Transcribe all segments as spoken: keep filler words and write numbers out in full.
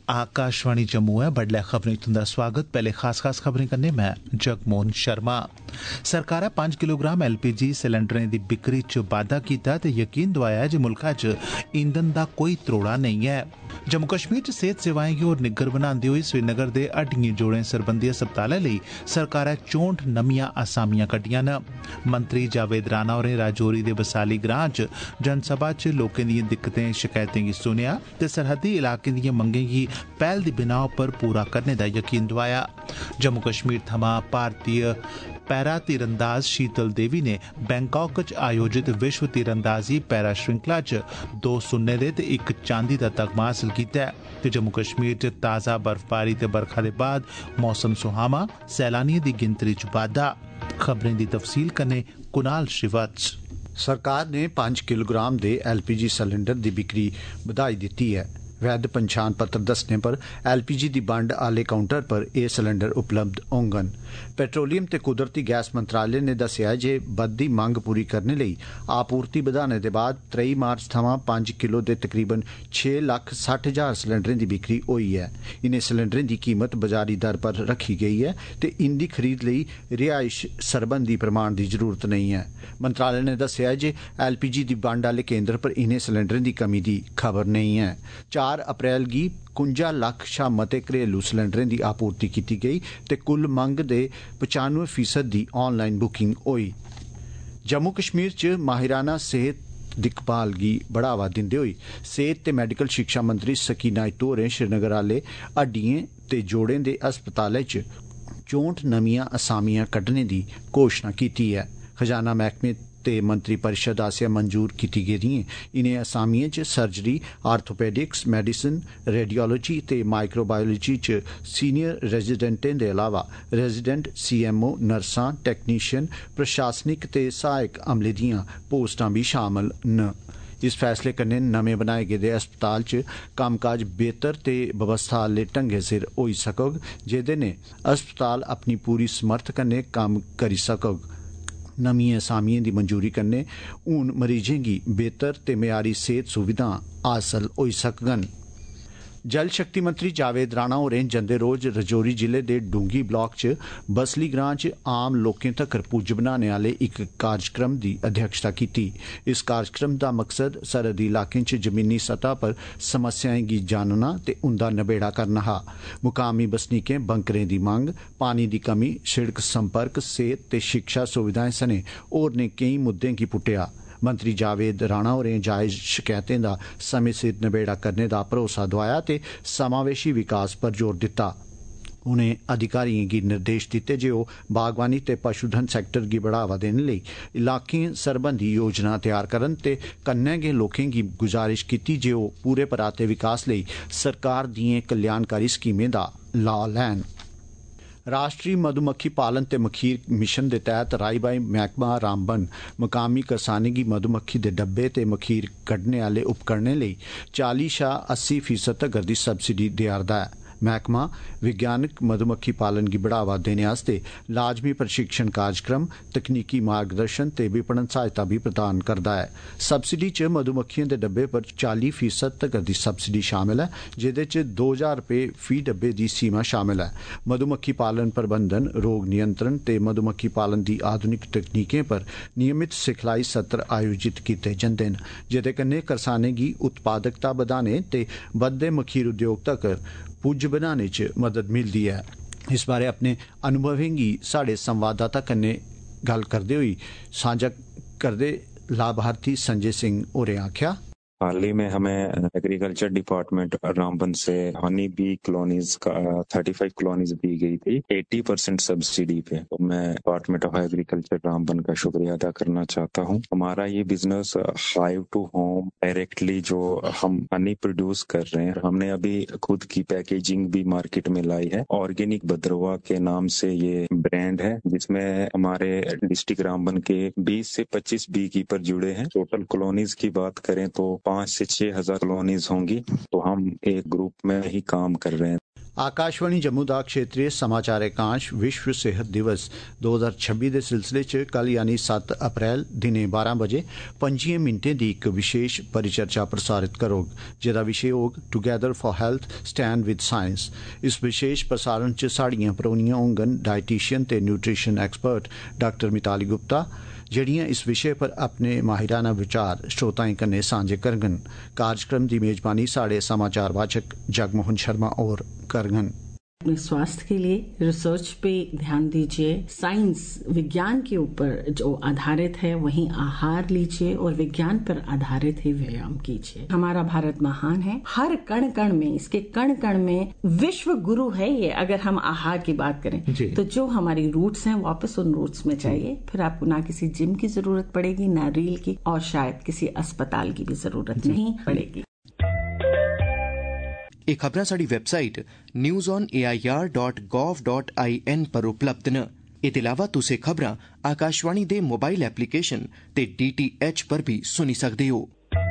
आकाशवाणी जम्मू है। बडलै खबरें तुंदा स्वागत। पहले खास खास खबरें कन्नै मैं जगमोहन शर्मा। सरकारै पंज किलोग्राम एल पी जी सिलेंडरें दी बिक्री च बाद्दा कीता ते यकीन दोआया जे मुल्खा च ईंधन दा कोई त्रोड़ा नेईं ऐ। जम्मू कश्मीर च सेहत सेवाएं गी होर निग्गर बनांदे होई श्रीनगर दे हड्डिएं जोड़ें सरबंधी अस्पतालै लेई सरकारै चौंठ नमियां असामियां कड्डियां न। मंत्री जावेद राणा होरें राजौरी दे बसाली ग्रां च जनसभा च लोकें दिएं दिक्कतें शकैतें गी सुनेआ ते सरहदी इलाकें दिएं मंगें गी पैहल दी बिनाह पर पूरा करने दा यकीन दोआया। जम्मू कश्मीर थमां भारतीय पैरा तीरंदाज शीतल देवी ने बैंकाक च आयोजित विश्व तीरंदाजी पैरा श्रृंखला च दो सुन्ने दे ते इक चांदी दा तगमा हासल कीता ऐ ते जम्मू कश्मीर च ताज़ा बर्फबारी ते बरखा दे बाद मौसम सुहामा, सैलानियें दी गिनतरी च बाद्दा। खबरें दी तफसील कन्नै कुनाल श्रीवत्स। सरकार ने पांच किलोग्राम दे एल पी जी सिलेंडर दी बिक्री बधाई दित्ती है। वैध पन्छान पत्र दस्सने पर एल पी जी दी बंड आले काउंटर पर एह् सिलेंडर उपलब्ध होंगन। पेट्रोलियम ते कुदरती गैस मंत्रालय ने दस्सेआ जे बधदी मंग पूरी करने लेई आपूर्ति बधाने दे बाद त्रेई मार्च थमां पंज किलो दे तकरीबन छे लक्ख सट्ठ हजार सिलेंडरें दी बिक्री होई है। इनें सिलेंडरें दी कीमत बजारी दर पर रखी गेई है ते इंदी खरीद लेई रिहाइश सरबंधी प्रमाण दी जरूरत नहीं है। मंत्रालय ने दस्सेआ जे एल पी जी दी बंड आले केंद्र पर इनें सिलेंडरें दी कमी दी खबर नहीं है। चार अप्रैल गी कुंजा लक्ख शा मते घरेलू सिलेंडरें दी आपूर्ति कीती गई ते कुल मंग दे पचानवे फीसद दी ऑनलाइन बुकिंग होई। जम्मू कश्मीर च माहिराना सेहत दिक्खभाल गी बढ़ावा दिंदे होई सेहत ते मैडिकल शिक्षा मंत्री सकीना इत्तू होरें श्रीनगर आले हड्डिएं ते जोड़ें दे अस्पतालै च चौंठ नमियां असामियां कड्ढने दी घोषणा कीती है। खजाना मैह्कमे ते मंत्री परिषद आसेआ मंजूर कीती गेदिएं इनें असामिएं च सर्जरी, आर्थोपेडिक्स, मेडिसिन, रेडियोलॉजी ते माइक्रोबायोलॉजी च सीनियर रेजिडेंटें दे अलावा रेजिडेंट, सी एम ओ, नर्सां, टैक्नीशियन, प्रशासनिक ते सहायक अमले दियां पोस्टां भी शामल न। इस फैसले कन्नै नमें बनाए गेदे अस्पताल च कम्मकाज बेहतर ते व्यवस्था आह्ले ढंगै सिर होई सकोग, जेह्दे ने अस्पताल अपनी पूरी समर्थ कन्नै कम्म करी सकोग। नमियें असामियें दी मंजूरी कन्नै हून मरीजें गी बेहतर ते मयारी सेहत सुविधां हासल होई सकगन। जल शक्ति मंत्री जावेद राणा होरें जंदे रोज रजौरी जिले दे डूंगी ब्लाक च बसली ग्रां च आम लोकें तक्कर पुज्ज बनाने आह्ले इक कार्यक्रम दी अध्यक्षता कीती। इस कार्यक्रम दा मकसद सरहदी इलाकें च जमीनी सतह पर समस्याएं गी जानना ते उंदा नबेड़ा करना हा। मुकामी बसनीकें बंकरें दी मंग, पानी दी कमी, शिड़क संपर्क, सेहत ते शिक्षा सुविधाएं सने होरनें केई मुद्दें गी पुट्टेआ। मंत्री जावेद राणा होरें जायज शकैतें दा समें सिर नबेड़ा करने दा भरोसा दोआया ते समावेशी विकास पर जोर दित्ता। उनें अधिकारियों गी निर्देश दित्ते जे ओह् बागवानी ते पशुधन सैक्टर गी बढ़ावा देने लेई इलाकें सरबंधी योजना तैयार करन ते कन्नै गै लोकें गी गुजारिश कीती जे ओह् पूरे पराते विकास लेई सरकार दिएं कल्याणकारी स्कीमें दा लाह् लैन। राष्ट्रीय मधुमक्खी पालन ते मखीर मिशन दे तैह्त राई बाई मैह्कमा रामबन मकामी करसानें गी मधुमक्खी दे डब्बे ते मखीर कड्ढने आह्ले उपकरणें लेई चाली शा अस्सी फीसद तगर दी सब्सिडी देआ'रदा ऐ। मैह्कमा विज्ञानक मधुमक्खी पालन गी बढ़ावा देने आस्तै लाजमी प्रशिक्षण कार्यक्रम, तकनीकी मार्गदर्शन ते विपणन सहायता भी प्रदान करदा है। सब्सिडी च मधुमक्खियें दे डब्बे पर चाली फीसद तगर दी सब्सिडी शामिल है, जेह्दे च दो हजार रपेऽ फी डब्बे दी सीमा शामिल है। मधुमक्खी पालन प्रबंधन, रोग नियंत्रण ते मधुमक्खी पालन दी आधुनिक तकनीकें पर नियमित सिखलाई सत्र आयोजित कीते जंदे न, जेह्दे कन्नै करसानें गी उत्पादकता बधाने ते बधदे मखीर उद्योग तक्कर पुज्ज बनाने च मदद मिलदी है। इस बारे अपने अनुभवें गी साढ़े संवाददाता कन्नै गल्ल करदे होई सांझा करदे लाभार्थी संजय सिंह होरें आख्या, हाल ही में हमें एग्रीकल्चर डिपार्टमेंट रामबन से हनी बी कॉलोनीज का पैंतीस कॉलोनीज दी गई थी अस्सी परसेंट सब्सिडी पे। तो मैं डिपार्टमेंट ऑफ एग्रीकल्चर रामबन का शुक्रिया अदा करना चाहता हूँ। हमारा ये business hive to home directly जो हम हनी प्रोड्यूस कर रहे हैं, हमने अभी खुद की पैकेजिंग भी मार्केट में लाई है। ऑर्गेनिक भद्रवा के नाम से ये ब्रांड है, जिसमें हमारे डिस्ट्रिक्ट रामबन के बीस से पच्चीस बी कीपर जुड़े हैं। टोटल कॉलोनीज की बात करें तो पांच से छह हजार कॉलोनीज होंगी। तो हम एक ग्रुप में ही काम कर रहे हैं। आकाशवाणी जम्मू दा क्षेत्रीय समाचार एकांश विश्व सेहत दिवस दो हज़ार छब्बीस के सिलसिले च कल यानी सत्त अप्रैल दिनें बारह बजे पंजियें मिनटें दी एक विशेष परिचर्चा प्रसारित करोग जेदा विषय होग together for health stand with science. इस विशेष प्रसारण च साड़ियां परौनियां होंगन डायटीशियन ते nutrition expert doctor Mitali Gupta जड़ियां इस विषय पर अपने माहिराना विचार श्रोताएं कन्नै सांझे करगन। कार्यक्रम की मेजबानी साढ़े समाचार वाचक जगमोहन शर्मा और करगन। अपने स्वास्थ्य के लिए रिसर्च पे ध्यान दीजिए, साइंस विज्ञान के ऊपर जो आधारित है वहीं आहार लीजिए और विज्ञान पर आधारित ही व्यायाम कीजिए। हमारा भारत महान है, हर कण कण में, इसके कण कण में विश्व गुरु है ये। अगर हम आहार की बात करें तो जो हमारी रूट्स हैं वापस उन रूट्स में चाहिए। फिर आपको ना किसी जिम की जरूरत पड़ेगी ना रील की, और शायद किसी अस्पताल की भी जरूरत नहीं पड़ेगी। ਇਹ ਖਬਰਾਂ ਸਾਡੀ website news on A I R dot gov dot I N ਪਰ ਉਪਲਬਧ ਨੇ। ਇਹਦੇ ਇਲਾਵਾ ਤੁਸੀਂ ਖਬਰਾਂ ਆਕਾਸ਼ਵਾਣੀ ਦੇ ਮੋਬਾਈਲ ਐਪਲੀਕੇਸ਼ਨ ਤੇ ਡੀ ਟੀ ਐਚ पर भी सुनी सकते हो।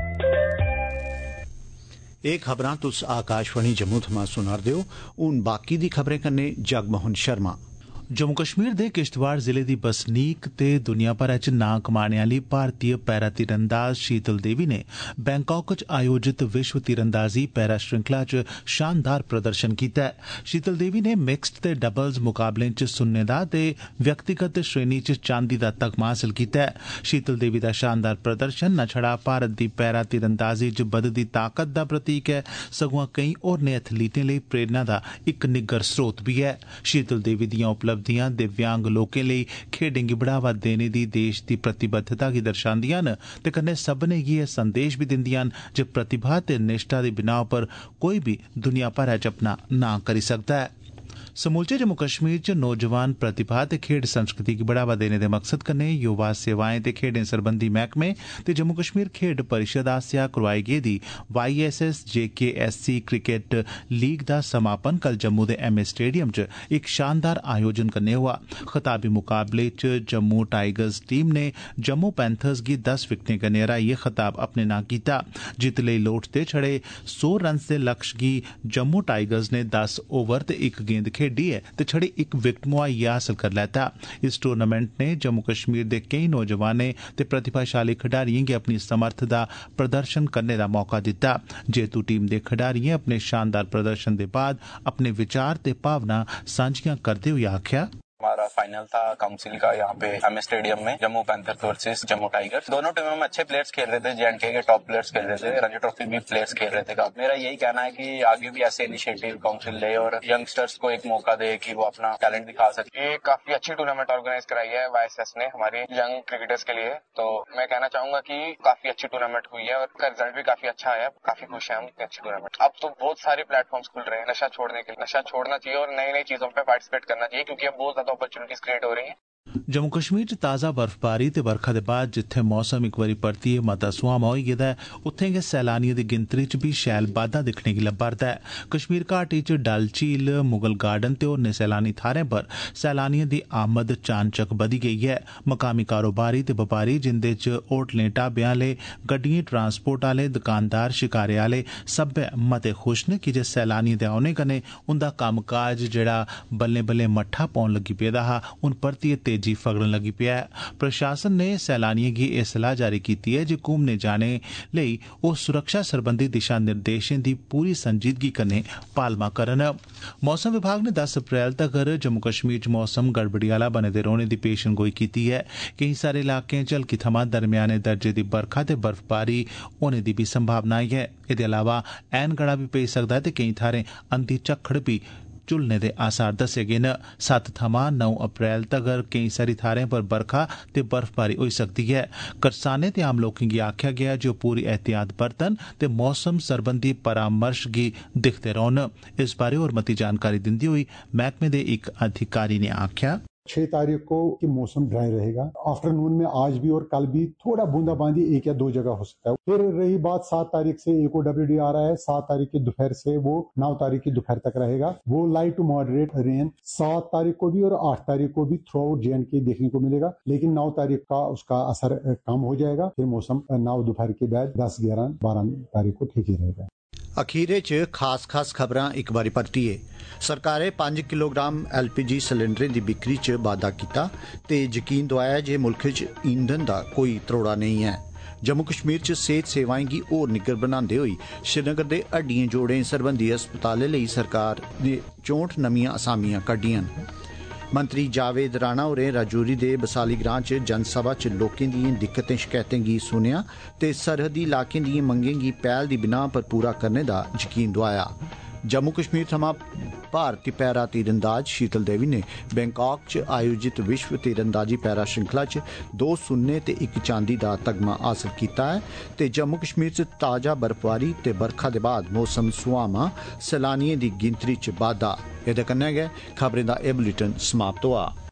ਇਹ ਖਬਰਾਂ तुस आकाशवाणी जम्मू थमां सुनारदे हो। हुण बाकी दी खबरें कन्नै जगमोहन शर्मा। जम्मू कश्मीर दे किश्तवाड़ जिले दी बसनीक ते दुनिया भरै च नां कमाने आली भारतीय पैरा तीरंदाज शीतल देवी ने बैंकाक च आयोजित विश्व तीरंदाजी पैरा श्रृंखला च शानदार प्रदर्शन कीता है। शीतल देवी ने मिक्सड ते डबल्स मुकाबलें च सुन्ने दा ते व्यक्तिगत श्रेणी च चांदी दा तगमा हासल कीता है। शीतल देवी दा शानदार प्रदर्शन न छड़ा भारत दी पैरा तीरंदाजी च बधदी ताकत दा प्रतीक है, सगुआं कई होरनें एथलीटें लेई प्रेरणा दा इक निग्गर स्रोत भी है। शीतल देवी दियां उपलब्धियां दिव्यांग लोकें लेई खेड्डें गी बढ़ावा देने दी देश दी प्रतिबद्धता गी दर्शांदियां न ते कन्नै सब्भनें गी एह संदेश भी दिंदियां न जे प्रतिभा ते निष्ठा दी बिनाह पर कोई भी दुनिया भरै च अपना नां करी सकदा है। समूलचे जम्मू कश्मीर च नौजवान प्रतिभा ते खेड्ड संस्कृति गी बढ़ावा देने दे मकसद कन्नै युवा सेवाएं ते खेड्डें सरबंधी मैह्कमे ते जम्मू कश्मीर खेड्ड परिषद आसेआ करोआई गेदी Y S S J K S C cricket league दा समापन कल जम्मू दे एम ए स्टेडियम च इक शानदार आयोजन कन्नै होआ। खताबी मुकाबले च जम्मू टाइगर्स टीम ने जम्मू पैंथर्स गी दस विकटें कन्नै हराइयै खताब अपने नां कीता। जित्त लेई लोड़चदे छड़े सौ रन्स दे लक्ष्य गी जम्मू टाइगर्स ने दस ओवर ते इक गेंद खेडी है ते छड़ी इक विकेट मुहैया हासल कर लैता। इस टूर्नामेंट ने जम्मू कश्मीर दे केई नौजवानें ते प्रतिभाशाली खिडारियें गी अपनी समर्थ दा प्रदर्शन करने दा मौका दिता। जेतू टीम दे खिडारियें अपने शानदार प्रदर्शन दे बाद अपने विचार ते भावना सांझियां करदे होई आखेआ, हमारा फाइनल था काउंसिल का यहाँ पे एम ए स्टेडियम में, Jammu panthers versus Jammu tigers. दोनों टीमों में अच्छे प्लेयर्स खेल रहे थे, जे एंड के के टॉप प्लेयर्स खेल रहे थे, रणजी ट्रॉफी भी प्लेयर्स खेल रहे थे। मेरा यही कहना है कि आगे भी ऐसे इनिशिएटिव काउंसिल ले और यंगस्टर्स को एक मौका दे कि वो अपना टैलेंट दिखा सके। ये काफी अच्छी टूर्नामेंट ऑर्गेनाइज कराई है वाई एस एस ने हमारे यंग क्रिकेटर्स के लिए, तो मैं कहना चाहूंगा कि काफी अच्छी टूर्नामेंट हुई है और उसका रिजल्ट भी काफी अच्छा है। काफी खुश है हम इतनी अच्छी टूर्नामेंट। अब तो बहुत सारे प्लेटफॉर्म्स खुल रहे हैं नशा छोड़ने के लिए। नशा छोड़ना चाहिए और नई नई चीजों पर पार्टिसिपेट करना चाहिए क्योंकि अब बहुत ज्यादा अपॉर्चुनिटीज क्रिएट हो रही हैं। जम्मू कश्मीर च ताज़ा बर्फबारी ते बरखा दे बाद जित्थे मौसम इक बारी परतियै मता सुहामा होई गेदा ऐ, उत्थें गै सैलानियें दी गिनतरी च भी शैल बाद्दा दिक्खने गी लब्भा'रदा ऐ। कश्मीर घाटी च डल झील, मुगल गार्डन ते होरनें सैलानी थाह्रें पर सैलानियें दी आमद चानचक बधी गेई ऐ। मकामी कारोबारी ते बपारी जिंदे च होटलें, ढाबें आह्ले, गड्डियें ट्रांसपोर्ट आह्ले, दुकानदार, शिकारे आह्ले सब्बै मते खुश न की जे सैलानियें दे औने कन्नै उंदा कम्मकाज जेह्ड़ा बल्लें बल्लें मट्ठा पौन लगी पेदा हा, हून परतियै तेजी फगड़न लगी पेआ है। प्रशासन ने सैलानियें गी एह सलाह जारी कीती है जे घूमने जाने लेई ओह सुरक्षा सरबंधी दिशा निर्देशें दी पूरी संजीदगी कन्नै पालमा करन। मौसम विभाग ने दस अप्रैल तगर जम्मू कश्मीर च मौसम गड़बड़ी आह्ला बने दे रौह्ने दी पेशनगोई कीती है। केईं सारे इलाकें च हल्की थमां दरम्याने दर्जे दी बरखा ते बर्फबारी होने दी भी संभावना है। एह्दे अलावा ऐन गड़ा भी पेई सकदा ऐ ते केईं थाह्रें अंधी झक्खड़ भी झुलने दे आसार दस्से गे न। सत्त थमां नौ अप्रैल तगर केईं सारी थाह्रें पर बरखा ते बर्फबारी होई सकदी ऐ। करसानें ते आम लोकें गी आखेआ गेआ जे ओह् पूरी एहतियात बरतन ते मौसम सरबंधी परामर्श गी दिखदे रौह्न। इस बारै होर मती जानकारी दिंदे होई मैह्कमे दे इक अधिकारी ने आखेआ, छह तारीख को कि मौसम ड्राई रहेगा। आफ्टरनून में आज भी और कल भी थोड़ा बूंदाबांदी एक या दो जगह हो सकता है। फिर रही बात सात तारीख से एक ओ डब्ल्यू डी आ रहा है, सात तारीख की दोपहर से वो नौ तारीख की दोपहर तक रहेगा। वो लाइट टू मॉडरेट रेन सात तारीख को भी और आठ तारीख को भी throughout J and K देखने को मिलेगा, लेकिन नौ तारीख का उसका असर कम हो जाएगा। फिर मौसम नौ दोपहर के बाद दस ग्यारह बारह तारीख को ठीक ही रहेगा। अखीरे च खास खास खबरां एक बारी परतिए। सरकारै पंज किलोग्राम एल पी जी सिलेंडरें दी बिक्री च बाद्धा कीता ते यकीन दोआया जे मुल्ख च ईंधन दा कोई त्रोड़ा नहीं है। जम्मू कश्मीर च सेहत सेवाएं गी होर निग्गर बनांदे होई श्रीनगर दे हड्डियें जोड़ें सरबंधी अस्पतालें लेई सरकार ने चौंठ नमियां असामियां कड्डियां न। मंत्री जावेद राणा होरें राजौरी दे बसाली ग्रां च जनसभा च लोकें दिएं दिक्कतें शकैतें गी सुनेआ ते सरहदी इलाकें दिएं मंगें गी पैहल दी बिनाह पर पूरा करने दा यकीन दोआया। जम्मू कश्मीर थमां भारती पैरा तीरंदाज शीतल देवी ने बैंकाक च आयोजित विश्व तीरंदाजी पैरा श्रृंखला च दो सुन्ने ते इक चांदी दा तगमा हासल कीता है ते जम्मू कश्मीर च ताजा बर्फबारी ते बरखा दे बाद मौसम सुहामा, सैलानियें दी गिनतरी च बाद्धा। एह्दे कन्नै गै खबरें दा एह् बुलेटिन समाप्त होआ।